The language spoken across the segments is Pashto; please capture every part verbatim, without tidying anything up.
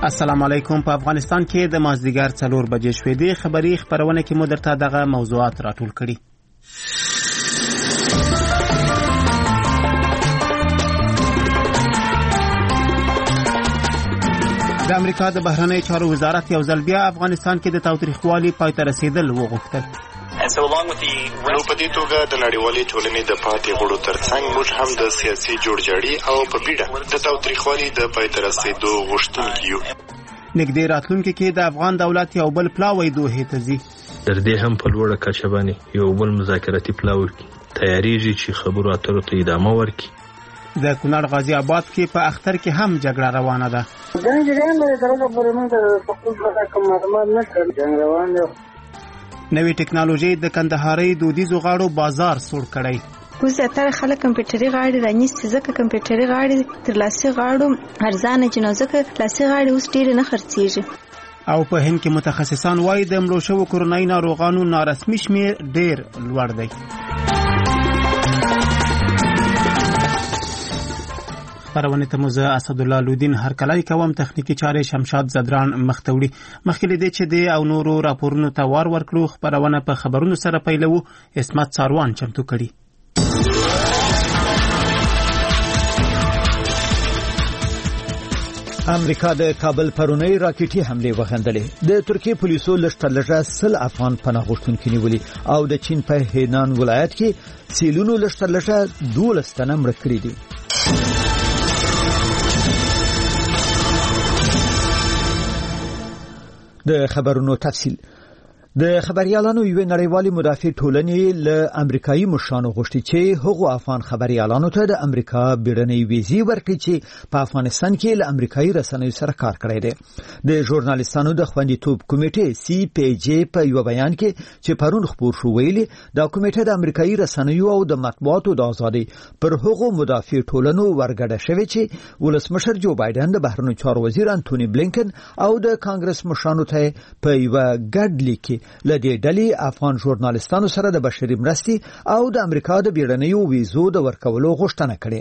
السلام علیکم. په افغانستان کې د مازدیګر څلور بجې شوې دي. خبري خبرونه کې مو درته دغه موضوعات راټول کړي. د امریکا د بهرنیو چارو وزارت یو ځل بیا افغانستان کې د تاوتریخوالي پای ته رسیدل وغوښتل. نو په دې توګه د نړیوالې ټولنې د پاتې غړو ترڅنګ موږ هم د سیاسي جوړجاړي او په بیړه د تاوتریخوالي د پای ته رسیدو غوښتونکي یو. نږدې راتلونکي کې د افغان دولت یو بل پلاوی دوحې ته ځي. تر دې هم په لوړه کچه باندې یو بل مذاکراتي پلاوی تیاریږي چې خبرو اترو ته ادامه ورکړي. د کونړ غازی آباد کې په اختر کې هم جګړه روانه ده. جنګ جریان لري ترغه پرې موږ د خپل ځای کوم معلومات نشته. جنګ روان دی. نوې ټکنالوژي د کندهاري دودیزو غاړو بازار سوړ کړی. اوس زیاتره خلک کمپیوټري غاړې رانیسي، ځکه کمپیوټري غاړې تر لاسي غاړو ارزانه دي، نو ځکه لاسي غاړې اوس ډېرې نه خرڅېږي. او په هند کې متخصصان وایي د مړو شوو کورنۍ ناروغانو نارسمي شمېر ډېر لوړ دی. خبرونه ته موزه اسدالله لودین هرکلی کوم. تخنیکی چارې شمشاد زدران مختوړي. مخکې دې چې د او نورو راپورونو ته وار ورکړو، خبرونه په خبرونو سره پیلو. اسمت ساروان چمتو کړي. امریکا د کابل پرونی راکټي حمله وغندلې. د ترکیه پولیسو لشتلجه سل افغان پناه غوښتونکي نیولي او د چین په هینان ولایت کې سیلونو لشتلجه دولس تنه مړه کړي دي. د خبرونو تفصیل. د خبريالانو یو نړیوالي مدافع ټولنې له امریکایي مشرانو غوښتي چې هغو افغان خبريالانو ته د امریکا بیړنۍ ویزې ورکړي چې په افغانستان کې له امریکایي رسنیو سره کار کړی دی. د ژورنالیستانو د خوندیتوب کمیټې سی پی جی په یو بیان کې چې پرون خبر شو ویلي دا کمیټه د امریکایي رسنیو او د مطبوعاتو د ازادۍ پر هغو مدافع ټولنو ورګډه شوې چې ولسمشر جو بایدن د بهرنیو چارو وزیر انټونی بلینکن او د کانګرس مشرانو ته په یو ګډ لیک لدې ډلې افغان ژورنالیستانو سره د بشري مرستې او د امریکا د بیړنیو ویزو د ورکولو غوښتنه کړې.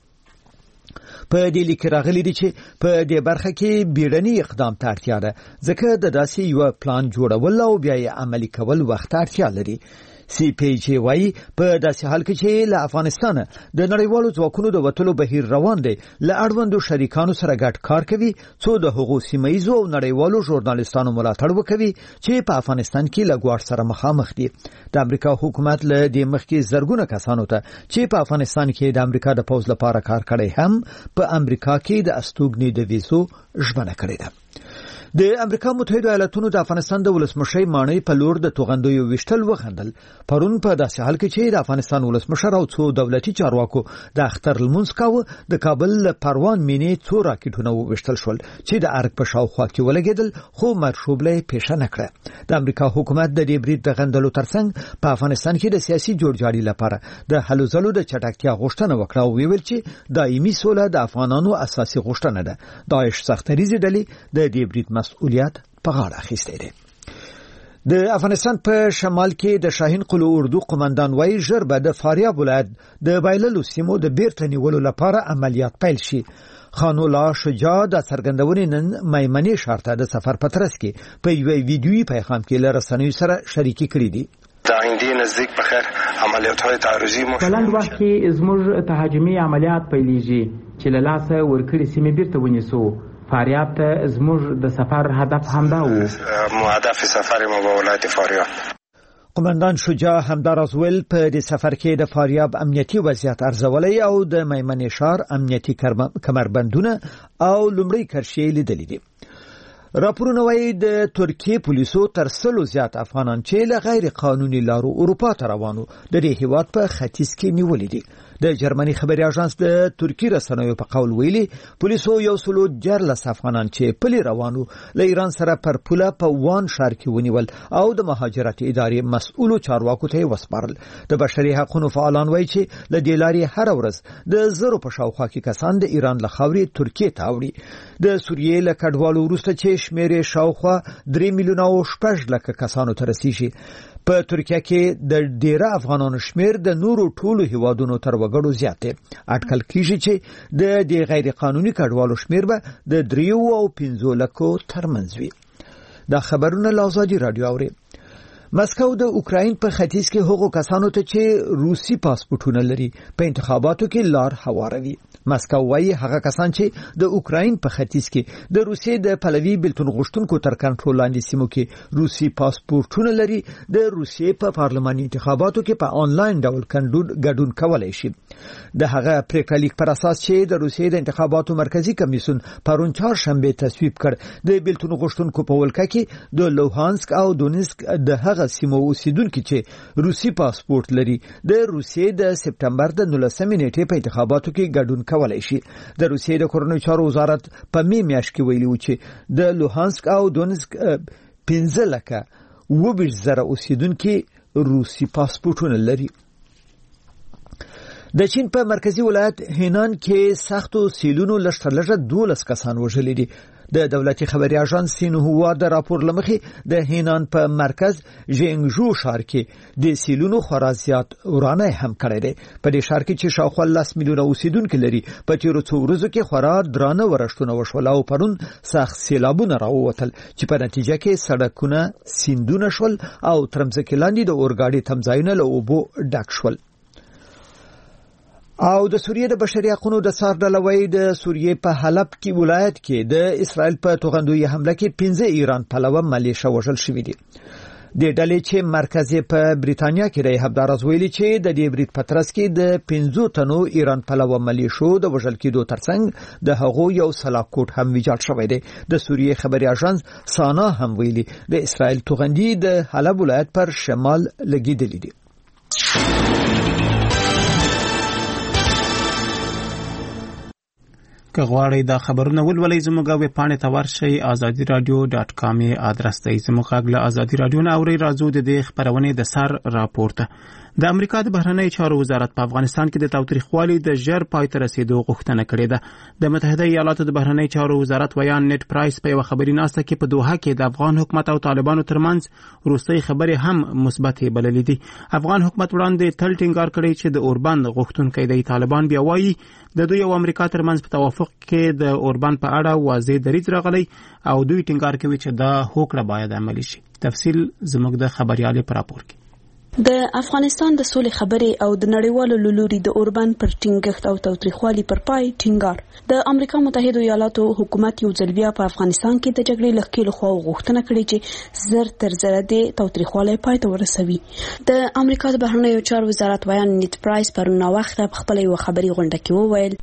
په دې لیک راغلي دي چې په دې برخه کې بیړنی اقدام ته اړتیا ده، ځکه د داسې یو پلان جوړول او بیا یې عملي کول وخت اړتیا لري. سی پی جی وايي په داسې حال کې چې له افغانستان د نړیوالو ځواکونو د وټلو بهیر روان دی، له اړوندو شریکانو سره ګډ کار کوي څو د هغو سیمایزو او نړیوالو ژورنالیستانو ملاتړ وکوي چې په افغانستان کې له ګواښ سره مخامخ دي. د امریکا حکومت له دې مخکې زرګونه کسانو ته چې په افغانستان کې د امریکا د پوځ لپاره کار کړی هم په امریکا کې د استوګنې د ویزو ژمنه کړې ده. د امریکا متحده ایالاتونو د افغانستان د ولسمشر مانۍ په لور د توغندوی وشتل وغندل. پرون په داسې حال کې چې د افغانستان ولسمشر او څو دولتي چارواکو د اختر لمونځ کاوه، د کابل پروان مینې څو راکټونه وشتل شول چې د ارګ په شاوخوا کې ولګېدل، خو مرشوبله پیښه نه کړه. د امریکا حکومت د دې برید د غندلو ترڅنګ په افغانستان کې د سیاسي جوړجاړي لپاره د هلو ځلو د چټکتیا غوښتنه وکړه او ویل چې دایمي سوله د افغانانو اساسي غوښتنه ده. داعش سختریزي ډلې د دې برید مسؤلیت په غاړه اخیستی دی. د افغانستان په شمال کې د شاهین قلو اردو قومندان وایي ژر به د فاریاب ولایت د بایللو سیمو د بیرته نیولو لپاره عملیات پیل شي. خانولا شجاع د څرګندونې نن میمنې ښار ته د سفر په ترڅ کې په یو ویډیویي پیغام کې له رسنیو سره شریکي کړې دي. د آینده نزدیک په خیر عملیات‌های تعرضي مو په لنډ وخت کې زموږ تهاجمي عملیات پیلېږي چې له لاسه ورکړې سیمې بیرته ونیسو. فاریاب ته زموږ د سفر هدف همدا و. مو هدف سفر ما به ولایت فاریاب. قومندان شجاع همداراز ویل په دې سفر کې د فاریاب امنیتي وضعیت ارزولې او د میمنې ښار امنیتي کمربندونه او لومړی کرښې لیدلې دي. راپورونه وايي د ترکیه پولیسو تر سلو زیات افغانان چې له غیر قانوني لارو اروپا ته روانو د دې هیواد په ختیځ کې نیولې دي. د جرمني خبري اژانس د ترکی رسنیو په قول ویلي پولیسو یو سلو جرلس افغانان چې پلي روانو له ایران سره پر پوله په وان ښار کې ونیول او د مهاجرت ادارې مسؤلو چارواکو ته وسپارل. د بشري حقوقو فعالان وایي چې له دې لارې هر ورځ د زرو په شاوخوا کې کسان د ایران له خاورې ترکیه ته وړي. د سوریې له کډوالو وروسته چې شمېر شاوخوا درې میلیونه او شپږ لکه کسانو ته رسیږي. په ترکیه کې د ډیره افغانانو شمیر د نورو ټولو هیوادونو تر وګړو زیات دی. اټکل کیږي چې د دې غیر قانوني کډوالو شمیر به د دریو او پنځو لکو ترمنځ وي. دا خبرونه له آزادي رادیو اوري. مسکو د اوکراین په ختیځ کې هغو کسانو ته چې روسي پاسپورتونه لري په انتخاباتو کې لار هواروي. مسکو وايي هغه کسان چې د اوکراین په ختیځ کې د روسي د پلوي بلتون غوښتونکو تر کنټرول لاندې سیمو کې روسي پاسپورتونه لري د روسي په پارلماني انتخاباتو کې په انلاین ډول ګډون کولای شي. د هغه پریکړه لیک پر اساس چې د روسي د انتخاباتو مرکزی کمیسیون پرون چهارشنبه تصویب کړ د بلتون غوښتونکو په ولکه کې د لوهانسک او دونیسک د هغه سیمو اوسیدونکو چې روسي پاسپورت لري د روسي د سپټمبر د نولسمې نیټې په انتخاباتو کې ګډون کولای شي. د روسي د کورنۍ چارو وزارت په می میاشت کې ویلي و چې د لوهانسک او دونیسک پنځه لکه اووه زره اوسیدونکو روسي پاسپورتونه لري. د چین په مرکزی ولایت هینان کې سختو سیلونو لږترلږه دولس کسان وژلي دي. د دولتي خبري اژانس سینهوا د راپور لمخې د هینان په مرکز ژینګژو ښار کې د سیلونو خورا زیات ورانه هم کړی دی. په دې ښار کې چې شاوخوا لس میلیونه اوسیدونکو لري په تیرو څو ورځو کې خورا درانه ورښتونه وشول او پرون سخت سیلابونه راووتل چې په نتیجه کې سړکونه سیندونه شول او ترمځکې لاندې د اورګاډي تمځایونه له اوبو ډک شول. او د سوریې د بشري حقوقو د سار ډلوي د سوریې په حلب کې ولایت کې د اسرائیل په توغندوی حمله کې پنځه ایران پلوه ملیشه وژل شوې دي. د ډلې چې مرکز په بریتانیا کې دی خبردار ویلي چې د دې بریټ پترس کې د پنځو تنو ایران پلوه ملیشو د وژل کېدو ترڅنګ د هغو یو سلاکوټ هم ویجاړ شوی دی. د سوریې خبري اژانس سانا هم ویلي د اسرائیل توغندي د حلب ولایت پر شمال لګیدلې دي. که غواړئ دا خبرونه ولولئ زموږ ویب پاڼې ته ورشئ آزادي رادیو ډاټ کام ادرس دی. زموږ غږ له آزادي رادیو نه اورئ. راځو د دې خبرونې د سر راپورته. د امریکا د بهرنی چارو وزارت په افغانستان کې د تاوتریخوالي د ژر پای ته رسیدو غوښتنه کړې ده. د متحده ایالاتو د بهرنی چارو وزارت ویان نیټ پرایس په یو خبري ناسته کې په دوحه کې د افغان حکومت او طالبانو ترمنځ وروستۍ خبرې هم مثبت بللې دي. افغان حکومت وړاندې تل ټینګار کړی چې د اوربند غوښتونکي دی. طالبان بیا وایي د دوی او امریکا ترمنځ په توافق کې د اوربند په اړه واضح دریځ راغلی او دوی ټینګار کوي چې دا هوکړه باید عملي شي. تفصیل زموږ د خبريالې پر راپور کې. د افغانستان د سولې خبرې او د نړیوالو لوري د اوربند پر ټینګښت او تاوتریخوالي پر پای ټینګار. د امریکا متحده ایالاتو حکومت یو ځل بیا په افغانستان کې د جګړې لخوا له خوا غوښتنه کړې چې زر تر زره د تاوتریخوالي پای ته ورسوي. د امریکا د بهرنیو چارو وزارت ویان نیټ پرایس پرون وخت په خپل یو خبري غونډه کې وویل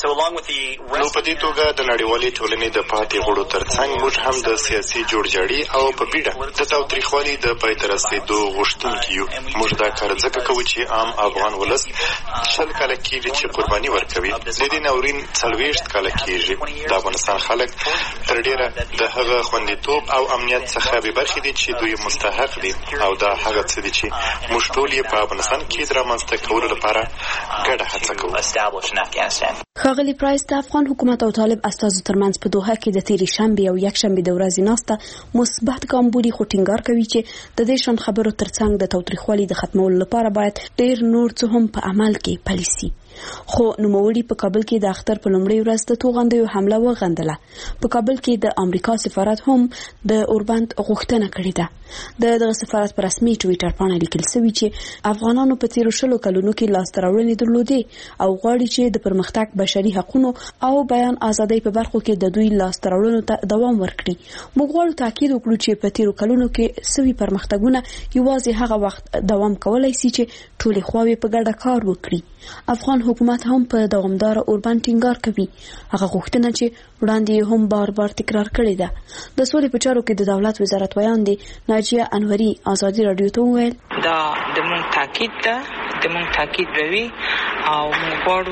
نو په دې توګه د نړیوالې ټولنې د پاتې غړو ترڅنګ موږ هم د سیاسي جوړجاړي او په بیړه د تاوتریخوالي د پای ته رسیدو غوښتونکي یو. موږ دا کار ځکه کوو چې عام افغان ولس شل کاله کېږي چې قرباني ورکوي. د دې ناورین څلوېښت کاله کېږي. د افغانستان خلک تر ډېره د هغه خوندیتوب او امنیت څخه بې برخې دي چې دوی مستحق دي او دا هغه څه دي چې موږ ټول یې په افغانستان کې د رامنځته کولو لپاره ګډه هڅه کوو. ښاغلي پرایس د افغان حکومت او طالب استازو ترمنځ په دوحه کې د تیرې شنبې او یکشنبې د ورځې ناسته مثبت ګام بولي، خو ټینګار کوي چې د دې شان خبرو ترڅنګ د تاوتریخوالي د ختمولو لپاره باید ډېر نور څه هم په عمل کې پلي شي. خو نوموړي په کابل کې د اختر په لومړۍ ورځ د توغندیو حمله وغندله. په کابل کې د امریکا سفارت هم د اوربند غوښتنه کړې ده. د دغه سفارت په رسمي ټویټر باندې لیکل شوی چې افغانانو په تیرو شلو کلونو کې لاسته راوړنې درلودې او غواړي چې د پرمختګ، بشري حقوقو او بیان ازادۍ په برخو کې د دوی لاسته راوړنو ته دوام ورکړي. موږ غواړو تاکید وکړو چې په تیرو کلونو کې سوي پرمختګونه یوازې هغه وخت دوام کولای شي چې ټولې خواوې په ګډه کار وکړي. افغان حکومت هم په دوامدار اوربند ټینګار کوي. هغه غوښتنه چې وړاندې هم بار بار تکرار کړې ده. د سولې په چارو کې د دولت وزارت ویان دي ناجیه انوري آزادي رادیو ته وویل دا د مونږ تاکید ده، د مونږ تاکید به وي او موږ غواړو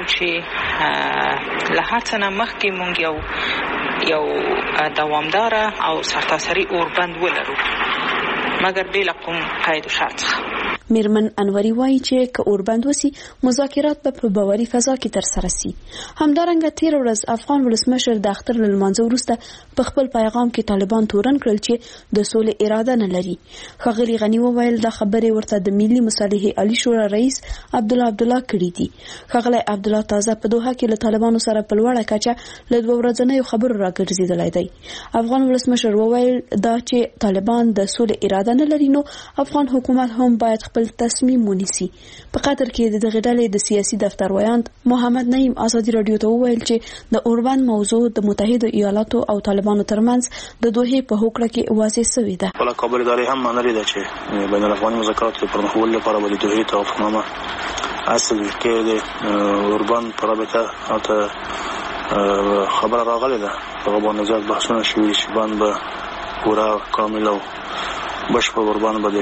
چې له هر څه نه مخکې مونږ یو یو دوامدار او سرتاسري اوربند ولرو، مګر بې له کوم قید و شرط څخه. میرمن انوري وایي چې که اوربند وسی مذاکرات به په باوري فضا کې ترسره شي. همدارنګه تیر ورځ افغان ولسمشر د اختر له لمانځه وروسته په خپل پیغام کې طالبان تورن کړل چې د سولې اراده نه لري. ښاغلي غني وویل دا خبرې ورته د ملي مصالحې عالی شورا رئیس عبدالله عبدالله کړي دي. ښاغلی عبدالله تازه په دوحه کې له طالبانو سره په لوړه کچه له دوه ورځنیو خبرو راګرځېدلی دی. افغان ولسمشر وویل دا چې طالبان د سولې اراده نه لري نو افغان حکومت هم باید خپل تصمیم ونیسي. په قطر کې د دغه ډلې د سیاسي دفتر ویاند محمد نعیم ازادي رادیو ته وویل چې د اوربند موضوع د متحده ایالاتو او طالبانو ترمنځ د دوحې په هوکړه کې واضح شوې ده. ولا خبرداري هم منلې ده چې بین الافغاني مذاکرات په پرمخول لپاره د دوحې توافقنامه اصل کې د اوربند په رابطه او خبر راغلی ده. هغه باندې زیات بحثونه شوي چې باندې به پورا کامل او بشپړ اوربند به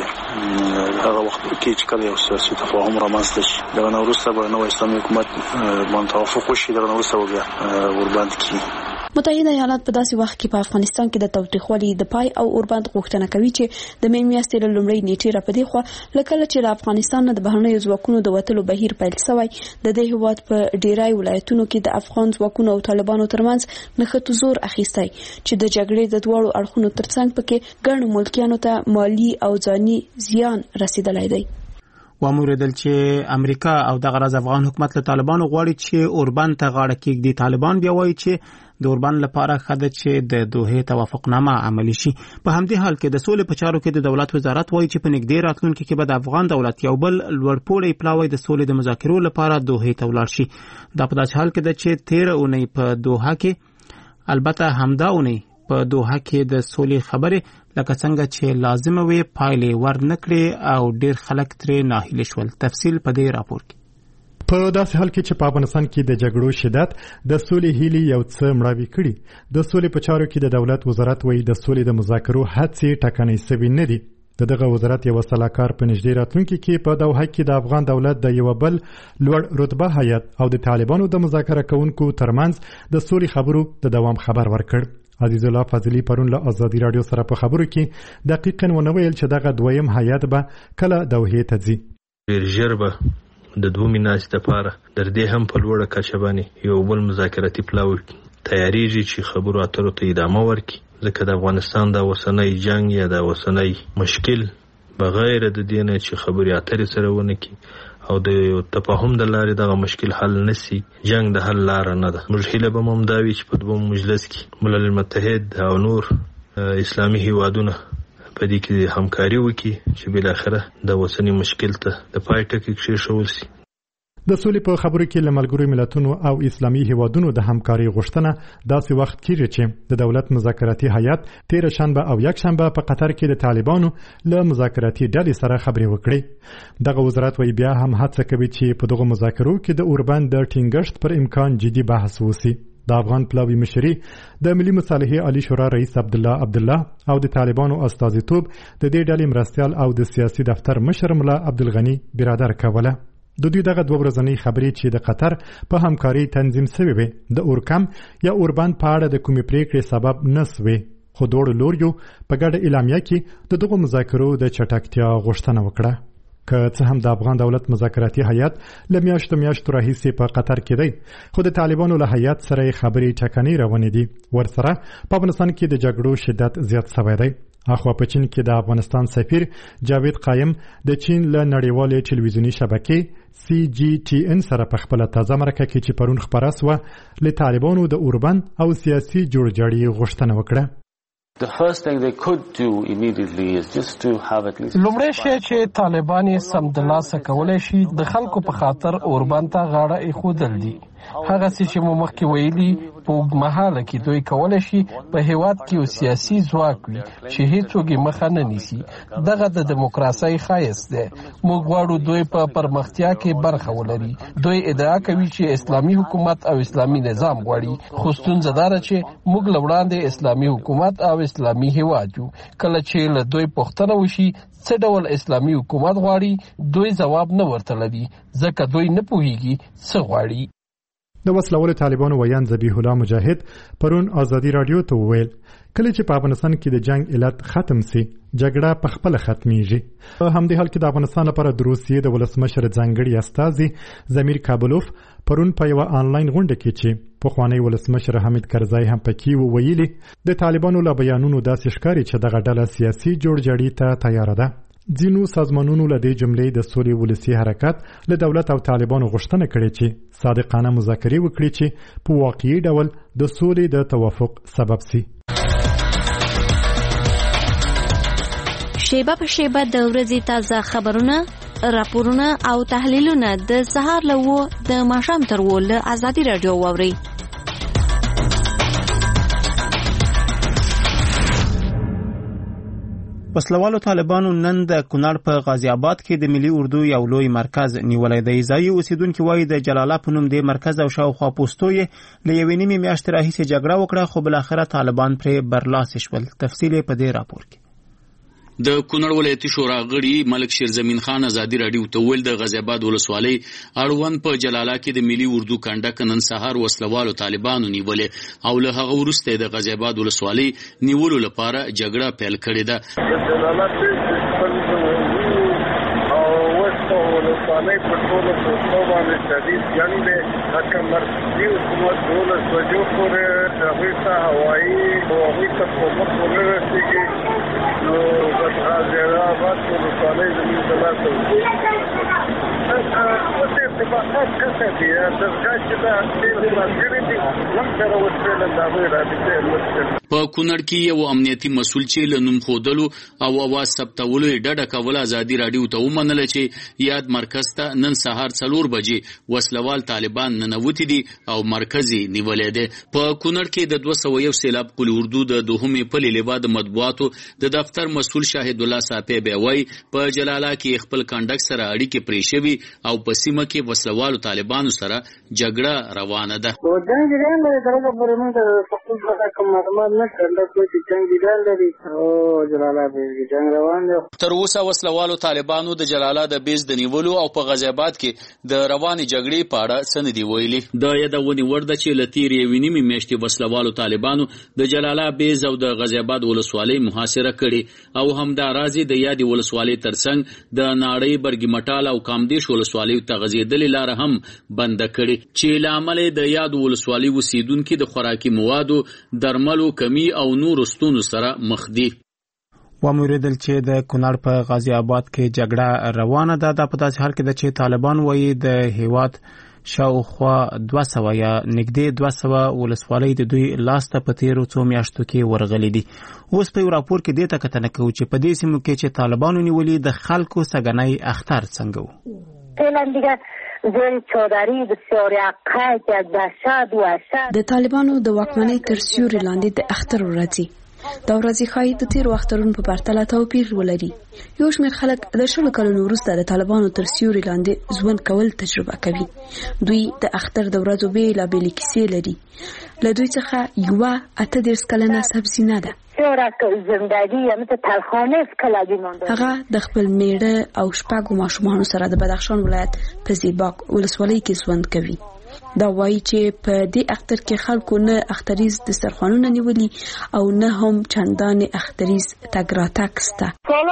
هغه وخت کې چې کله یو سیاسي تفاهم رامنځته شي دغه نه وروسته به نوی اسلامي حکومت باندې توافق وشي. دغه نه وروسته به بیا اوربند کېږي. متحده ایالات په داسې وخت کې په افغانستان کې د تاوتریخوالي د پای او اوربند غوښتنه کوي چې د مې میاشتې له لومړۍ نیټې راپدې خوا لکه چې له افغانستان نه د بهرنیو ځواکونو د وتلو بهیر پیل شوی د دې هیواد په ډیری ولایتونو کې د افغان ځواکونو او طالبانو ترمنځ نښتو زور اخیستی چې د جګړې د دواړو اړخونو ترڅنګ پکې ګڼو ملکیانو ته مالی او ځاني زیان رسیدلی دی. واموریدل چې امریکا او د غرض افغان حکومت له طالبانو غواړي چې اوربند ته غاړه کېږدي. طالبان بیا وایي چې د اوربند لپاره خده چې د دوحې توافقنامه عملی شي. په همدې حال کې د سولې په چارو کې د دولت وزارت وایي چې په نږدې راتلونکي کې به د افغان دولت یو بل لوړپوړی پلاوی د سولې د مذاکرو لپاره دوحې ته ولاړ شي. دا په داسې حال کې ده چې تیر اونۍ په دوحه کې البته همدا اونۍ په دوحه کې د سولې خبرې لکه څنګه چې لازمه وي پایلې ورنکړي او ډیر خلک ترې ناهیله شول. تفصیل په دې راپور کې. په داسې حال کې چې په افغانستان کې د جګړو شدت د سولې هیلې یو څه مړاوي کړي. د سولې په چارو کې د دولت وزارت وایي د سولې د مذاکرو هڅې ټکنۍ سوي نه دي. د دغه وزارت یو سلاکار په نږدې راتلونکي کې په دوحه کې د افغان دولت د یو بل لوړ رتبه هیات او د طالبانو د مذاکره کوونکو ترمنځ د سولې خبرو د دوام خبر ورکړ. عزیز الله فضلی پرون له آزادي رادیو سره په خبرو کې دقیقاً ونه ویل چې دغه دویم هیات به کله دوحې ته ځي. ډېر ژر به د دوه میاشتې لپاره در دې هم په لوړه کچه باندې یو بل مذاکراتي پلاوی تیاریږي چې خبرو اترو ته ادامه ورکړي. ځکه د افغانستان د اوسنی جنگ یا د اوسنی مشکل بغیر د دې نه چې خبرې اترې سره ونه کړي او د تفاهم د لارې دغه مشکل حل نسی جنگ د حل لار نه ده. موږ هیله به هم دا وي چې په دوه مجلس کې ملل متحد او نور اسلامي هیوادونه په دې کې همکاري وکړي چې بل اخره د اوسنی مشکل ته د پای ټکی کېښول شي. د سولې په خبرو کې له ملګرو ملتونو او اسلامي هیوادونو د همکاري غوښتنه داسې وخت کېږي چې د دولت مذاکراتي هیات تیر شنبه او یک شنبه په قطر کې د طالبانو له مذاکراتي ډلې سره خبرې وکړي. دغه وزارت وایي بیا هم هڅه کوي چې په دغه مذاکرو کې د اوربند د ټینګښت پر امکان جدي بحث وشي. د افغان پلاوی مشري د ملي مصالحې عالی شورا رئیس عبدالله عبدالله او د طالبانو استازیتوب د دې ډلې مرستیال او د سیاسي دفتر مشر ملا عبدالغني برادر کوله. د دوی دغه دوه ورځنۍ خبرې چې د قطر په همکاري تنظیم شوې وي د اورکم یا اوربند په اړه د کومې پریکړې سبب نه شوې، خو دواړو لوریو په ګډه اعلامیه کې د دغو مذاکرو د چټکتیا غوښتنه وکړه. که څه هم د افغان دولت مذاکراتي هیات له میاشتو میاشتو راهیسې په قطر کې دی، خو د طالبانو له هیات سره خبرې ټکنۍ روانې دي. ورسره په افغانستان کې د جګړو شدت زیات شوی دی. اخوا په چین کې د افغانستان سفیر جاوید قایم د چین له نړیوالې ټلویزیوني شبکې سی جی ټي ان سره په خپل تازه مرکه کې چې پرون خبره سوه له طالبانو د اوربند او سیاسي جوړجاړي غوښتنه وکړه. The first thing they could do immediately is just to have at least لومړی شی چې طالبان یې سمدلاسه کولی شي د خلکو په خاطر اوربند ته غاړه ایښودل دي. هغه څه چې مو مخکې ویلي په اوږدمهاله کې دوی کولی شي په هیواد کې یو سیاسي ځواک وي چې هیڅوک یې مخه نه نیسي. دغه د دیموکراسۍ ښایست دی. موږ غواړو دوی په پرمختیا کې برخه ولري. دوی ادعا کوي چې اسلامي حکومت او اسلامي نظام غواړي، خو ستونزه دا ده چې موږ له وړاندې اسلامي حکومت او اسلامي هیواد یو. کله چې له دوی پوښتنه وشي څه ډول اسلامي حکومت غواړي، دوی ځواب نه ورته لري ځکه دوی نه پوهیږي څه غواړي. د وسلوالو طالبانو ویان ذبیح الله مجاهد پرون ازادي رادیو ته وویل کله چې په افغانستان کې د جنگ علت ختم سي جګړه په خپل ختميږي. په همدې حال کې د افغانستان لپاره د روسیې د ولسمشر ځانګړي استازي زمیر کابلوف پرون په یو آنلاین غونډه کې چې پخوانی ولسمشر حامد کرزای هم پکې وویلي د طالبانو له بیانونو داسې ښکاري چې دغه ډله سیاسي جوړجاړي ته تیار ده. ځینو سازمانونو له دې جملې د سولې ولسی حرکت له دولت او طالبانو غوښتنه کړې چې صادقانه مذاکرې وکړي چې په واقعي ډول د سولې د توافق سبب سي. شیبه په شیبه د ورځې تازه خبرونه، راپورونه او تحلیلونه د سهار له و د ماښام تر و له ازادي رادیو واوري. وسلوالو طالبانو نن د کونړ په غازی آباد کې د ملي اردو یو لوی مرکز نیولای دی. ځایي اوسیدونکو وایي د جلال الله په نوم د مرکز او شاوخوا پوسټو یې له یوې نیمې میاشتې راهیسې جګړه وکړه، خو بالاخره طالبان پرې برلاسي شول. تفصیل په دې راپور کې. د کونړ ولایتي شورا غړي ملک شیرزمین خان ازادي رادیو ته ویل د غازی آباد ولسوالۍ اړوند په جلاله کې د ملي اردو کنډک نن سهار وسلوالو طالبانو نیولې او له هغه وروسته د غازی آباد ولسوالۍ نیولو لپاره جګړه پیل کړې ده. ولسوالۍ په ټولو پوسټو باندې شدید جنګ دی. لکه مرکزي حکومت دولس بجو پورې هغوی ته هوایي او هغوی ته کومک ونه رسېږي، نو د غازي آباد ولسوالۍ زموږ د لاسه وځي. اوس ارتباطات کسه دي درګاه چې دا ډېر ملګري دي موږ سره وشوېدل د هغوی رابطې لوستل. په کونړ کې یو امنیتي مسؤل چې له نوم ښودلو او اواز ثبتولو یې ډډه کوله ازادي راډیو ته ومنله چې یاد مرکز ته نن سهار څلور بجې وسلوال طالبان ننوتي دي او مرکز یې نیولی دی. په کونړ کې د دوه سوه یو سیلاب قل اردو د دوهمې پلې لوا د مطبوعاتو د دفتر مسؤل شاهد الله صافی بیا وایي په جلاله کې خپل کنډک سره اړیکې پرې شوي او په سیمه کې وسلوالو طالبانو سره جګړه روانه ده. تر اوسه وسلوالو طالبانو د جلاله د بیز د نیولو او په غازی آباد کې د روانې جګړې په اړه څه نه دي ویلي. د یادونې وړ ده چې له تېرې یوې نیمې میاشتې وسلوالو طالبانو د جلاله بیز او د غازی آباد ولسوالۍ محاصره کړې او همداراز د یادې ولسوالۍ ترڅنګ د ناړۍ برګي مټال او کامدیش ولسوالیو ته غځېدلې لاره هم بنده کړې چې له امله د یادو ولسوالۍ اوسیدونکي د خوراکي موادو، درملو کمی او نورو ستونزو سره مخ دي. وموریدل چې د کونړ په غازی آباد کې جګړه روانه ده. دا په داسې حال کې ده چې طالبان وایي د هیواد شاوخوا دوه سوه یا نږدې دوه سوه ولسوالۍ د دوی لاسته په تیرو څو میاشتو کې ورغلي دي. اوس په یو راپور کې دې ته کتنه کوو چې په دې سیمو کې چې طالبانو نیولي د خلکو سګنی اختر څنګه و. د طالبانو د واکمنۍ تر سیوري لاندې د اختر ورځي دا ورځې ښایي د تیرو اخترونو په پرتله توپیر ولري. یو شمېر خلک د شلو کلونو وروسته د طالبانو تر سیوري لاندې ژوند کول تجربه کوي. دوی د اختر د ورځو بېلابېلې کیسې لري. له دوی څخه یوه اته دېرش کلنه سبزینه ده. هغه د خپل میړه او شپږو ماشومانو سره د بدخشان ولایت په زیباک ولسوالۍ کې ژوند کوي. دا وایي چې په دې اختر کې خلکو نه اختریز دسترخوانونه نیولي او نه هم چندان اختریز تګ راتګ شته.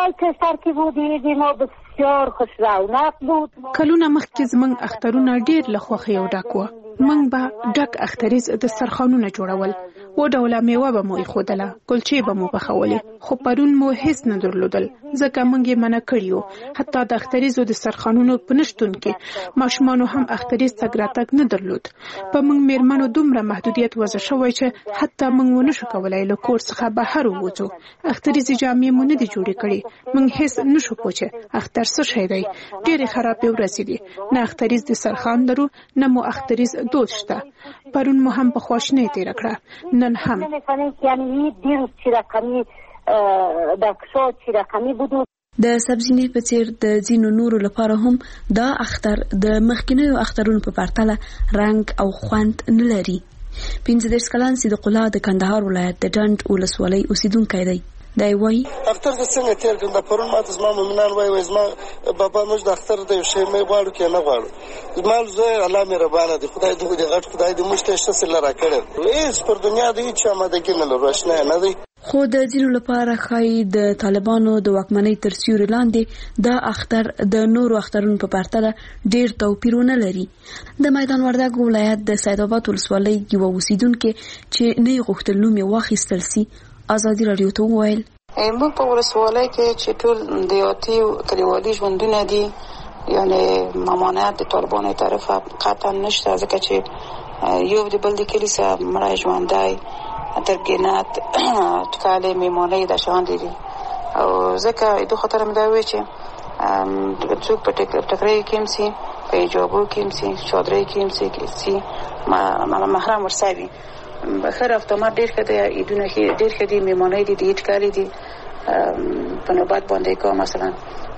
کلونه مخکې زموږ اخترونه ډېر له خوښۍ او ډک وو. موږ به ډک اختریز دسترخوانونه جوړول، و ډوله میوه به مو ایښودله، کلچې به مو پخولې، خو پرون مو هیڅ نه درلودل ځکه موږ یې منع کړي وو. حتی د اختریزو دسترخوانونو په نشتون کې ماشومانو هم اختریز تګ راتګ نه درلود. په موږ میرمنو دومره محدودیت وضع شوی چې حتی موږ ونه شو کولی له کور څخه بهر ووځو. اختریزي جامې مو نه دي جوړې کړې. موږ هیڅ نه شو پوه چې اختر څه شی دی. ډېرې خرابې ورځې دي. نه اختریز دسترخوان لرو نه مو اختریز دود شته. پرون مو هم په خواشینۍ تېره کړه، نن هم. د سبزینې په څیر د ځینو نورو لپاره هم دا اختر د مخکینیو اخترونو په پرتله رنګ او خوند نه لري. پنځه دېرش کلن صدیق الله د کندهار ولایت د ډنډ ولسوالۍ اوسیدونکی دی. دی وایي اختر ته څنګه تیر کړم د پرون ماته زما مؤمنان وایي وایي زما بابا موږ د اختر د یو شی مې غواړو که نه غواړو زما زوی الله مهربانه دی خدای دې دې غټ خدای دې موږ ته ښه صله راکړې هېڅ پر دنیا د هېڅ چا آمادګي نه لرو اشنا نه دی خو د ځینو لپاره ښایي د طالبانو د واکمنۍ تر سیوري لاندې دا اختر د نورو اخترونو په پرتله ډېر توپیرونه لري. د میدان وردګ ولایت د سیدآباد ولسوالۍ یوه اوسیدونکې چې نه یې غوښتل نوم یې واخیستل سي ازادي راډیو ته وویل موږ په ولسوالۍ کې چې ټول دیاتي کلیوالي ژوندونه دي یعنی ممانعت د طالبانو طرفه قطعا نشته ځکه چې یو د بل د کلي سره مړی ژوندی ترګینات ټکالې میمونې د شان دي او ځکه دوه خطر مې دا وی چې څوک په ټکرې کې مسي په جوابو کې مسي شادرې کې مسي کې سي ما محرم ورسوي بخیر افطامات ډېر ښه دی عیدونه ډېر ښه دي میمونې دي د ټکالې دي په نوبت باندې کو مثلا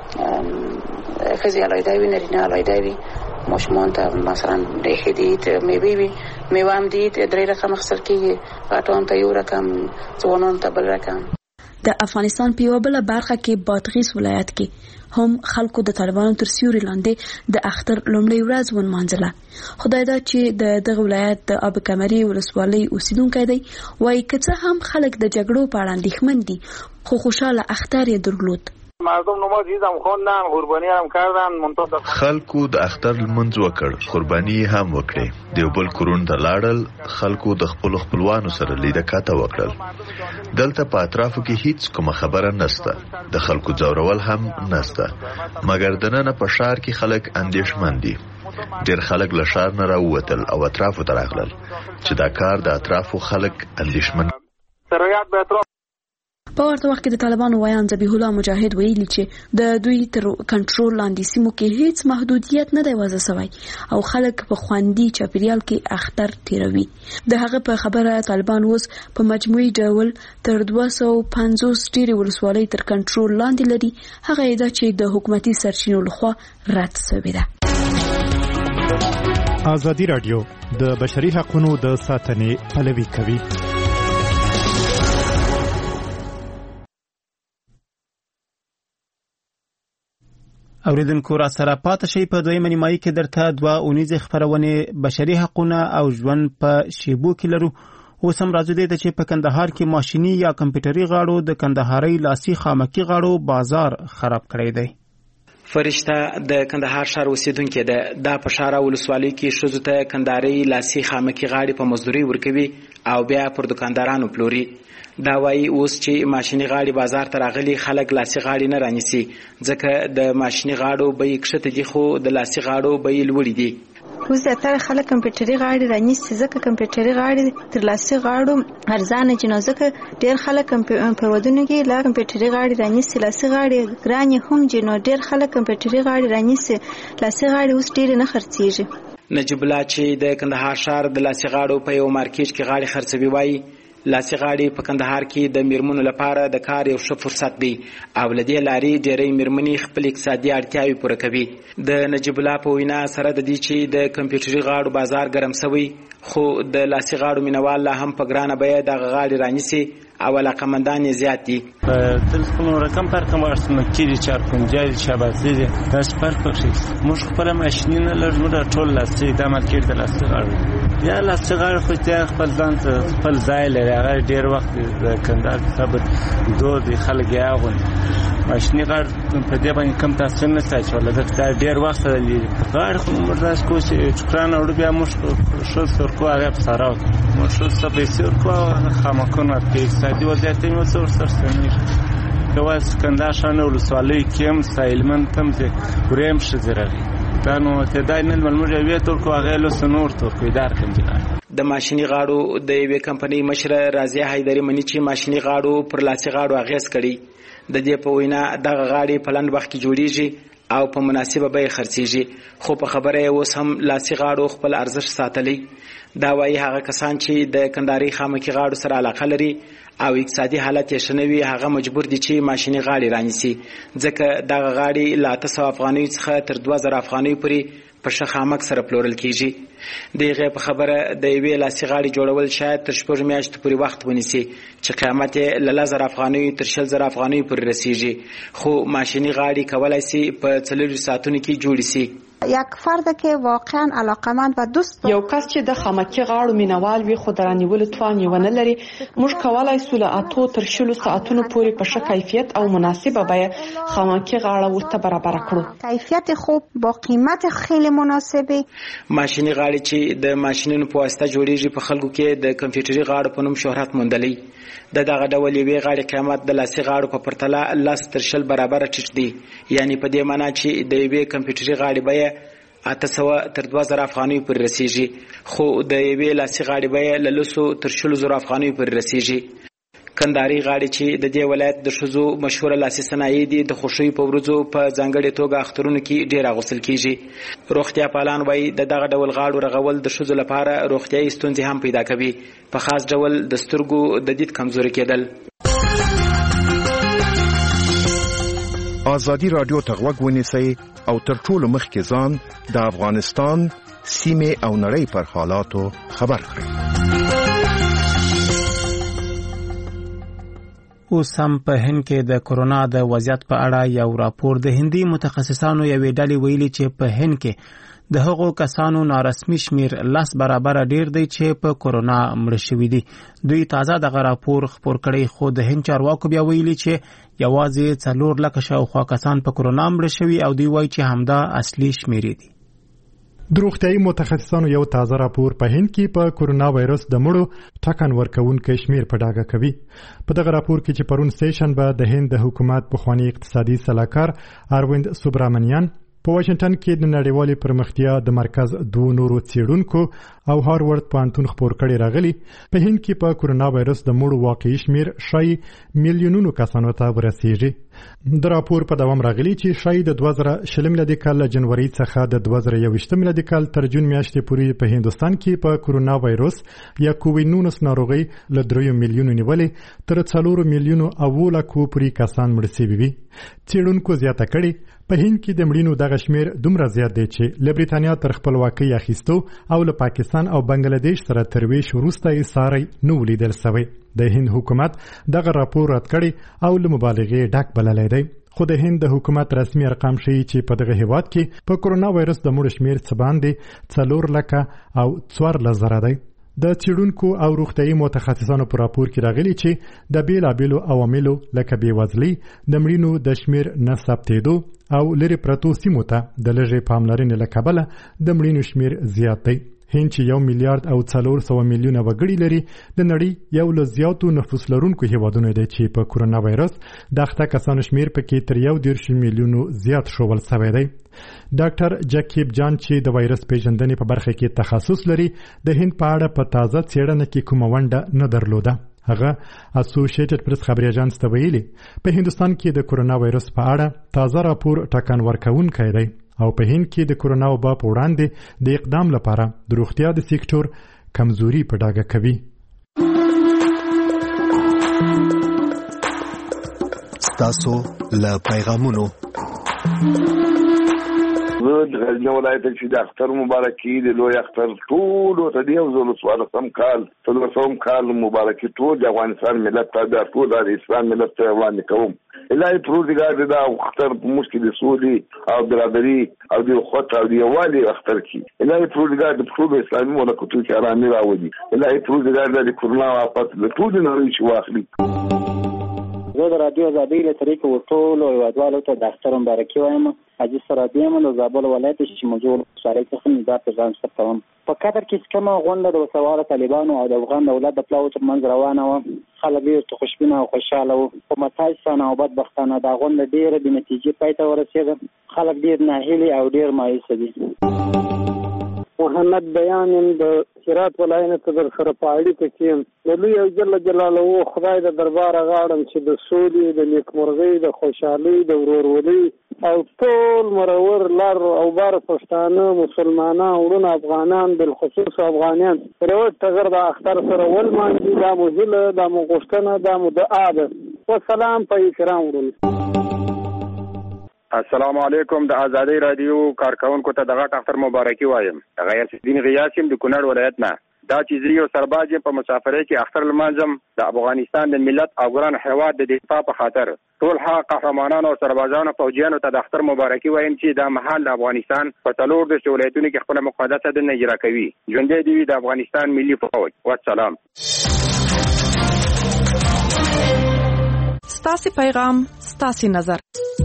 ښځې علایده وي نارینه علایده وي ماشومان ته مثلا ډېر ښه دي میوې وي میوه هم دي درې رقم اخیستل کېږي غټان ته یو رقم ځوانانو ته بل رقم. د افغانستان په یوه بله برخه کې بادغیس ولایت کې هم خلکو د طالبانو تر سیوري لاندې د اختر لومړۍ ورځ ونمانځله. خدای دا چې د دغه ولایت د اب کمري ولسوالۍ اوسیدونکی دی وایي که څه هم خلک د جګړو په اړه اندېښمن دي خو خوشحاله اختر یې درلود. مردم نماز عیدم خوندن قربانی هم کردن منتظر خلکو د اختر لمونځ وکړ قربانی هم وکړي د بل کورون ته لاړل خلکو د خپل خپلوانو سره لیده کاته وکړل دلته په اطرافو کې هیڅ کومه خبره نشته د خلکو ځورول هم نشته مګر دننه په شهر کې خلک اندېښمن دي ډېر خلک له شهر نه راووتل او اطرافو ته راغلل چې دا کار د اطرافو خلک اندېښمن سرایات به اطراف په ورته وخت کې د طالبانو ویان ذبیح الله مجاهد ویلي چې د دوی تر کنټرول لاندې سیمو کې هیڅ محدودیت نه دی وضع شوی او خلک په خوندي چاپیریال کې اختر تیروي. د هغه په خبره طالبان اوس په مجموعي ډول تر دوه سوه پنځوس ډېرې ولسوالۍ تر کنټرول لاندې لري. هغه یې دا چې د حکومتي سرچینو لخوا رد شوې ده. ازادي راډیو د بشري حقوقو د ساتنې پلوي کوي. اوریدونکو را سره پاتې شي په دویمه نیمایي کې درته دوه اونیزې خپرونې بشري حقوقونه او ژوند په شیبو کې لرو. اوس هم راځو دې ته چې په کندهار کې ماشیني یا کمپیوټري غاړو د کندهاري لاسي خامکي غاړو بازار خراب کړی دی. فرشته د کندهار ښار اوسیدونکې ده. دا په ښار ولسوالۍ کې ښځو ته کندهاري لاسي خامکي غاړې په مزدوري ورکوي او بیا پر دکاندارانو پلوري. دا وایي اوس چې ماشیني غاړې بازار ته راغلي خلک لاسي غاړې نه رانیسي ځکه د ماشیني غاړو بیې کښته دي خو د لاسي غاړو بیې لوړې دي. اوس زیاتره خلک کمپیوټري غاړې رانیسي ځکه کمپیوټري غاړې تر لاسي غاړو ارزانه دي نو ځکه ډېر خلک په ودونو کې لا کمپیوټري غاړې رانیسي. لاسي غاړې ګرانې هم دي نو ډېر خلک کمپیوټري غاړې رانیسي. لاسي غاړې اوس ډېرې نه خرڅېږي. نجیب الله چې د کندهار ښار د لاسي غاړو په یو مارکیټ کې غاړې خرڅوي وایي لاسي غاړې په کندهار کې د میرمنو لپاره د کار یو ښه فرصت دی او له دې لارې ډېری میرمنې خپل اقتصادي اړتیاوې پوره کوي. د نجیب الله په وینا سره د دې چې د کمپیوټري غاړو بازار ګرم شوی خو د لاسي غاړو مینوال لا هم په ګرانه بیه دغه غاړې رانیسي او علاقمندان یې زیات دي. تلفون رقم فرق مارسمکی دي چهار پنجاه دي شبازي دي داس فرق پکې موږ خپل ماشین نه لرو د ټول لاسي د مارکیټ د لاسي غاړو یا لاسي غاړو خو ته خپل ځان ته خپل ځای لري هغه ډیر وخت د کندهار څخه دوه دي خلک یې اغون ماشیني غاړ په دې باندې کم تاسو نه ساتي ولا دا ډیر وخت لري غاړ خو موږ راس کوم چې چکران اور بیا موږ شو سر کو هغه سره موږ شو سبې سر کو خامکونه کې سادي وضعیت یې وسور سرسنیر کواس کندهار شانه ولسوالۍ کې هم سایلمن تم چې وریم شزرغي دا نو ته دای نن ملموجه وی تر کو هغه له سنور تر کو ادار کنجلای د ماشیني غاړو د یوې کمپنۍ مشر رازیه حیدری منی چې ماشیني غاړو پر لاسي غاړو اغیز کړي د دې په وینا دغه غاړې په لنډ وخت کې جوړیږي او په مناسبه بیه خرڅیږي خو په خبره اوس هم لاسي غاړو خپل ارزښت ساتلی. دا وایي هغه کسان چې د کندهاري خامکي غاړو سره علاقه لري او اقتصادي حالت یې ښه نه وي هغه مجبور دي چې ماشیني غاړې رانیسي ځکه دغه غاړې له اته سوه افغانیو څخه تر دوه زره افغانیو پورې په ښه خامک سره پلورل کیږي. د هغې په خبره د یوې لاسي غاړې جوړول شاید تر شپږ میاشتو پورې وخت ونیسي چې قیمت یې له لس زره افغانیو تر شل زره افغانیو پورې رسیږي، خو ماشیني غاړې کولی سي په څلورویشت ساعتونو کې جوړې سي. یک فرد که واقعا علاقمند و دوست یو کس چې د خامکي غاړو مینوال وي خو د رانیولو توان یې ونه لري، موږ کولای سو له اتو تر شلو ساعتونو پورې په ښه کیفیت او مناسبه بیه خامکي غاړه ورته برابر کړو. کیفیت خوب با قیمت خیلی مناسبه. ماشیني غاړې چې د ماشینونو په واسطه جوړیږي په خلکو کې د کمپیوټري غاړو په نوم شهرت موندلی. د دغه ډول یوې غاړې قیمت د لاسي غاړو په پرتله لس تر شل برابره ټیټ دی، یعنی په دې معنا چې د یوې کمپیوټري غاړې بیه اته سوه تر دوه زره افغانیو پورې رسیږي، خو د یوې لاسي غاړې بیه له لسو تر شلو زرو افغانیو پورې رسیږي. کندهاري غاړې چې د دې ولایت د ښځو مشهوره لاسي صنایع دي، د خوښیو په ورځو په ځانګړې توګه اخترونو کې ډېر اغوستل کیږي. روغتیا پالان وایي د دغه ډول غاړو رغول د ښځو لپاره روغتیایي ستونزې هم پیدا کوي، په خاص ډول د سترګو د دید کمزوري کېدل. ازادي رادیو ته غوږ ونیسئ او تر ټولو مخکې ځان د افغانستان سیمې او نړۍ پر حالاتو خبر کړئ. اوس هم په هند کې د کورونا د وضعیت په اړه یو راپور د هندي متخصصانو یوې ډلې ویلي چې په هند کې د هغو کسانو نارسمي شمیر لس برابر ډیر دی چې په کورونا مړه شوي دي. دوی تازه دغه راپور خپور کړی، خو د هند چارواکو بیا ویلي چې یوازې څلور لکه شاوخوا کسان په کورونا مړه شوي او دوی وایي چې همدا اصلي شمیرې دي. د روغتیايي متخصصانو یو تازه راپور په هند کې په کورونا وایرس د مړو ټاکن ورکوونکو شمیر په ډاګه کوي. په دغه راپور کې چې پرون سټیشن به د هند د حکومت پخوانی اقتصادي سلاکار ارویند سوبرامنیان په واشنگټن کې د نړیوالې پرمختیا د مرکز دوه نورو څېړونکو او هاروارد پوهنتون خپور کړي راغلي. په هند کې په کورونا وایرس د مړو واقعي شمیر شای میلیونونو کسانو ته ورسیږي. د راپور په دوام راغلي چې شای د دوه زره شل میلادي کال جنوري څخه د دوه زره یوویشت میلادي کال تر جون میاشتې پورې په هندستان کې په کورونا وایرس یا کووډ نولس ناروغي له درې میلیونو نیولې تر څلور میلیونو او لکو پورې کسان مړ شوي وي. څېړونکو زیاته کړي په هند کې د مړینو دغه شمیر دومره زیات دی چې له بریتانیا تر خپلواکۍ اخیستو او له پاکستان او بنگلاديش سره ترویج وروسته یې ساری نو لیدل شوی. د هند حکومت دغه راپور رد کړي او له مبالغې ډک بللی دی. خو د هند د حکومت رسمي ارقام ښیي چې په دغه هیواد کې په کورونا وایرس د مړو شمیر څه باندې څلور لکه او څوارلس زره دی. د څېړونکو او روغتیايي متخصصانو په راپور کې راغلي چې د بیلابیلو عواملو لکه بېوزلي د مړینو د شمیر نه ثبتېدو او لرې پرتو سیمو ته د لږې پاملرنې له کبله د مړینو شمیر زیات دی. هند چې یو میلیارډ او څلور سوه میلیونه وګړي لري د نړۍ یو له زیاتو نفوس لرونکو هیوادونو دی چې په کورونا وایرس د اخته کسانو شمیر پکې تر یو دېرش میلیونو زیات ښوول شوی دی. ډاکټر جاکیب جان چې د وایرس پیژندنې په برخه کې تخصص لري د هند په اړه په تازه څېړنه کې کومه ونډه نه درلوده. هغه اسوسییټډ پریس خبري اژانس ته ویلي په هندستان کې د کورونا وایرس په اړه تازه راپور ټاکن ورکوونکی دی او په هند کې د کورونا وبا په وړاندې د اقدام لپاره د روغتیا د سېکټور کمزوري په ډاګه کوي. ستاسو له پیغامونو زه د غزني ولایت چې د اختر مبارکي د لوی اختر ټولو ته د یو زر څوارلسم کال څلورسوم کال مبارکي ټول د افغانستان ملت ته د ټول د اسلام ملت ته وړاندې کوم. الهي پروردګار دا اختر په موږ کې د سولې او برابري او د اخوت او د یووالي اختر کړي. الهي پروردګار د ټول اسلامي مملکتونو کې ارامي راولي. الهي پروردګار د کورونا آفت له ټول نړۍ شي واخلي. زه د رادیو ازادۍ له طریقې ورټولو هیوادوالو ته د اختر مبارکي وایم. حاجي سرابي یم د زابل ولایت چې موضوع ولسوالۍ څخه نظار پېژان ثبتوم. په قطر کې چې کومه غونډه د وسواره طالبانو او د افغان دولت د پلاوو ترمنځ روانه وه، خلک ډېر خوشبینه او خوشحاله وو. خو متاسفانه او بدبختانه دا غونډه ډېره بې نتیجې پای ته ورسېده. خلک ډېر ناهیلي او ډېر مایوسه دي. محمد بیان یم د هرات ولایت در سره په اړیکه کې یم. د لوی او جل جلاله خدای د درباره غواړم چې د سولې، د نیکمرغۍ، د خوشحالۍ، د ورورولۍ او ټول مرور لر او بر پښتانه مسلمانان وروڼه افغانان بالخصوص افغانان روټ تغر د اختر سره ولمانځي. دا مو هیله، دا مو غوښتنه، دا مو دعا ده. والسلام په احترام وروڼه. السلام علیکم. د ازادي رادیو کارکونکو ته دغه اختر مبارکي وایم. غیر الدین غیاسم د کونړ ولایت نه. دا چې زه یو سرباز یم په مسافرۍ کې اختر لمانځم د افغانستان د ملت او ګران هیواد د دفاع په خاطر. ټول هغه قهرمانانو او سربازانو فوجیانو ته د اختر مبارکي وایم چې دا مهال د افغانستان په څلور د ولایتونو کې خپل مقدسه دنده اجرا کوي. ژوندی دی د افغانستان ملي فوج. والسلام. ستاسو پیغام ستاسو نظر.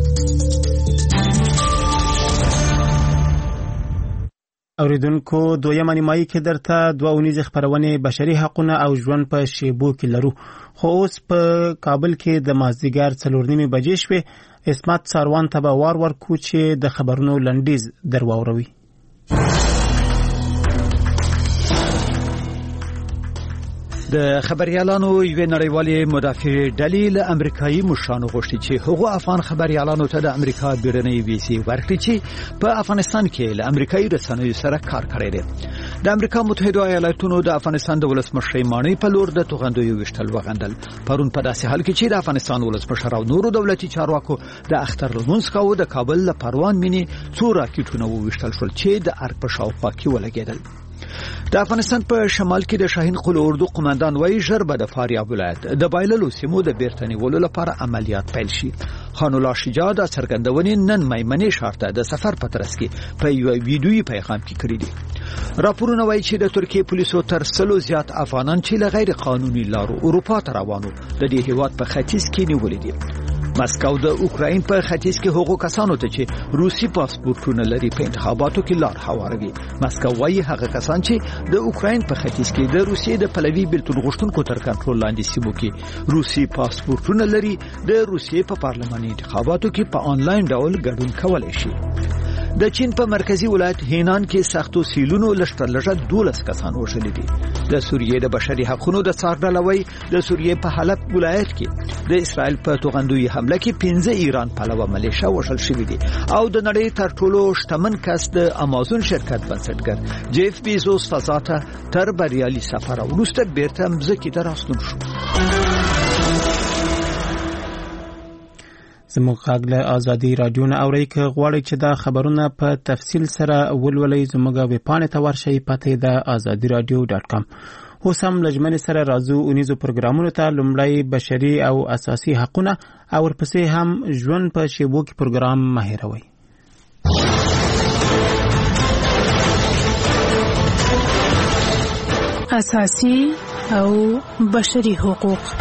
اوریدونکو دویمه نیمایي کې درته دوه اونیزې خبرونه بشري حقوقونه او ژوند په شیبو کې لرو. خو اوس په کابل کې د مازدیګر څلور نیمې بجې شوې. اسمت ساروان ته به وار ورکو چې د خبرونو لنډیز در واوروي. د خبريالانو یو نړیوالې مدافع ډلې له امریکایي مشرانو غوښتي چې هغه افغان خبريالانو ته د امریکا بیرونی ویزې ورکړي چې په افغانستان کې له امریکایي رسنیو سره کار کړی دی. د امریکا متحده ایالاتونو د افغانستان د ولسمشر مانی په لور د توغندوی وشتل وغندل. پرون په داسې حال کې چې د افغانستان ولسمشر او نورو دولتي چارواکو د اختر لمونځ کاوه د کابل له پروان مینی څو راکټونه وشتل شول چې د ارګ په شاوخوا کې ولګېدل. د افغانستان په شمال کې د شاهین قل اردو قومندان وایي ژر به د فاریاب ولایت د بایللو سیمو د بیرته نیولو لپاره عملیات پیل شي. خان الله شجاع د څرګندونې نن میمنې ښار ته د سفر په ترڅ کې په یو ویډیويي پیغام کې کړی دی. راپورونه وایي چې د ترکیې پولیسو تر سلو زیات افغانان چې له غیر قانوني لارو اروپا ته روانو د دې هیواد په ختیځ کې نیولې دي. مسکو د اوکراین په ختیځ کې هغو کسانو ته چې روسي پاسپورتونه لري په انتخاباتو کې لار هواروي. مسکو وايي هغه کسان چې د اوکراین په ختیځ کې د روسي د پلوي بیلتون غوښتونکو تر کنټرول لاندې سیمو کې روسي پاسپورتونه لري د روسي په پارلماني انتخاباتو کې په آنلاین ډول ګډون کولای شي. د چین په مرکزی ولایت هینان کې سختو سیلونو لشتر لږه دولس کسان وژل دي. د سوریې د بشري حقوقو د څارډلوي د سوریې په حلب ولایت کې د اسرائیل په توغندوی حمله کې پنځه ایران پلوه ملیشیا وژل شوی دي او د نړۍ تر ټولو شتمن کس د امازون شرکت بنسټګر جیف بیزوس فضا ته تر بریالي سفر وروسته بیرته مځکې ته راستون شو. زموږ غږ له ازادي رادیو نه اورئ. که غواړئ چې دا خبرونه په تفصیل سره ولولئ زموږ ویبپاڼې ته ورشئ. پته د ازادي رادیو ډاټ کام. اوس هم لجمنې سره راځو اونیزو پروګرامونو ته. لومړی بشري او اساسي حقوقونه او ورپسې هم ژوند په شیبو کې پروګرام مه هېروئ. اساسي او بشري حقوق.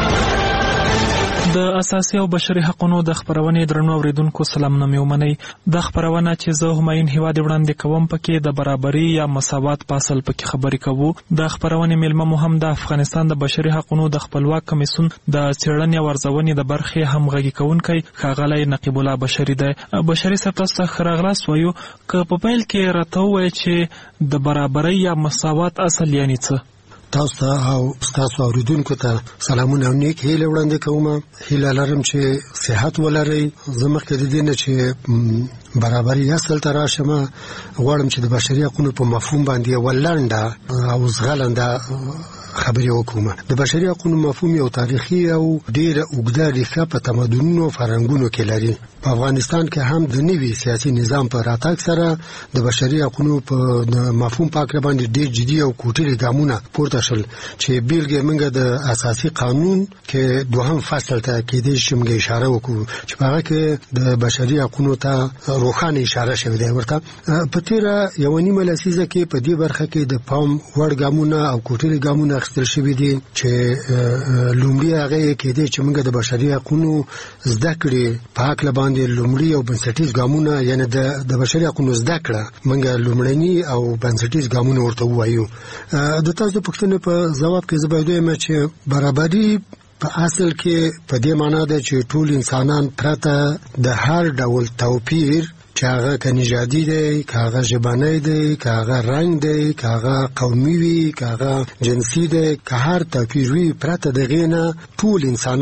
د اساسي او بشري حقوقو د خبرونې درنو اوریدونکو سلام نوم ومني. د خبرونه چې زه هماین هیواد وړاندې کوم پکې د برابرۍ یا مساوات په اصل پکې خبرې کوو. د خبرونې ملمه مهم د افغانستان د بشري حقوقو د خپلواک کمیسیون د څېړنې او ارزونې د برخې همغږي کوونکی ښاغلی نقیب الله بشري دی. بشري صاحب څخه راغلاس وایو که په پیل کې راته وایي چې د برابرۍ یا مساوات اصل یعنی څه؟ تاسو ته او تاسو اوریدونکو ته سلامونه او نیک هیله وړاندې کوم. هیله لرم چې صحت ولرئ. زه مخکې د دې نه چې برابرۍ اصل ته راشم غواړم چې د بشري حقوقو په مفهوم باندې ولنډه او زغلنده خبرې وکوم. د بشري حقوقو مفهوم یو تاریخي او ډېر اوږده ریښه په تمدنونو فرهنګونو کې لري. په افغانستان کې هم د نوي سیاسي نظام په راتګ سره د بشري حقوقو په مفهوم پاک باندې ډېر جدي او کوټلي ګامونه پورته شول چې بیلګې موږ د اساسي قانون کې دوهم فصل ته کېدې چې موږ اشاره وکړو چې هغه کې د بشري حقوقو ته روښانه اشاره شوې ده. ورته په تیره یو نیمه لسیزه کې په دې برخه کې د پام وړ ګامونه او کوټلي ګامونه اخیستل شوي دي چې لومړی هغه کېدې چې موږ د بشري حقوقو زده کړې په حق باندې لومړی او بنسټیز ګامونه یعنی د د بشري حقوقو زده کړه موږ لومړني او بنسټیز ګامونه ورته وایو. د تاسو پوښتنې په جواب کې زه باید وایم چې برابرۍ په اصل کې په دې معنی ده چې ټول انسانان پرته د هر ډول توپیر چې هغه که نژادي دی، که هغه ژبنی دی، که هغه رنګ دی، که هغه قومي وي، که هغه جنسي دی، که هر توپیر وي پرته د هغې نه ټول انسانان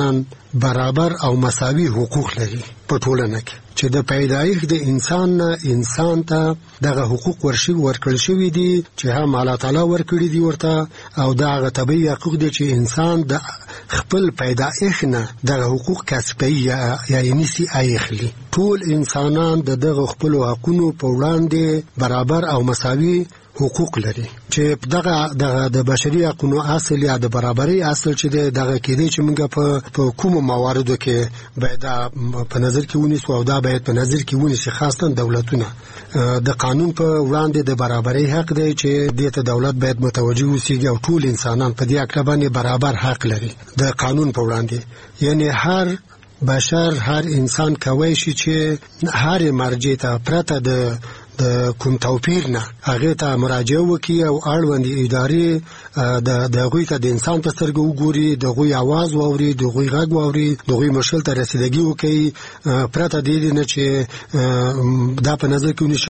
برابر او مساوي حقوق لري په ټولنه کې چې د پیدایښت د انسان نه انسان ته دغه حقوق ورشي ورکړل شوی دي چې هم الله تعالی ورکړي دي ورته او دغه طبيعي حقوق دي چې انسان د خپل پیدایښت نه دغه حقوق کسبي یا یعنی سي اخلي. ټول انسانان د دغه خپل حقوقو په وړاندې برابر او مساوي حقوق لري چې دغه دغه د بشري حقوقو اصل یا د برابرۍ اصل چې دغه کېدی چې موږ په په کوم مواردو کې باید په نظر کې ونیسو او دا باید په نظر کې ونیسي خاصه دولتونه د قانون په وړاندې د برابرۍ حق دی چې د دولت باید متوجه وي او ټول انسانان په دې اړه باندې برابر حق لري د قانون په وړاندې. یعنی هر بشر هر انسان کوي شي چې هر مرجع ته پرته د د کوم توپیر نه هغه ته مراجعه وکړي او اړوند ادارې د دغه ته د انسان په سترګو وګوري، دغه आवाज واوري، دغه غږ واوري، دغه مشکل ته رسیدګي وکړي پرته د دې نه چې دا په نظر کې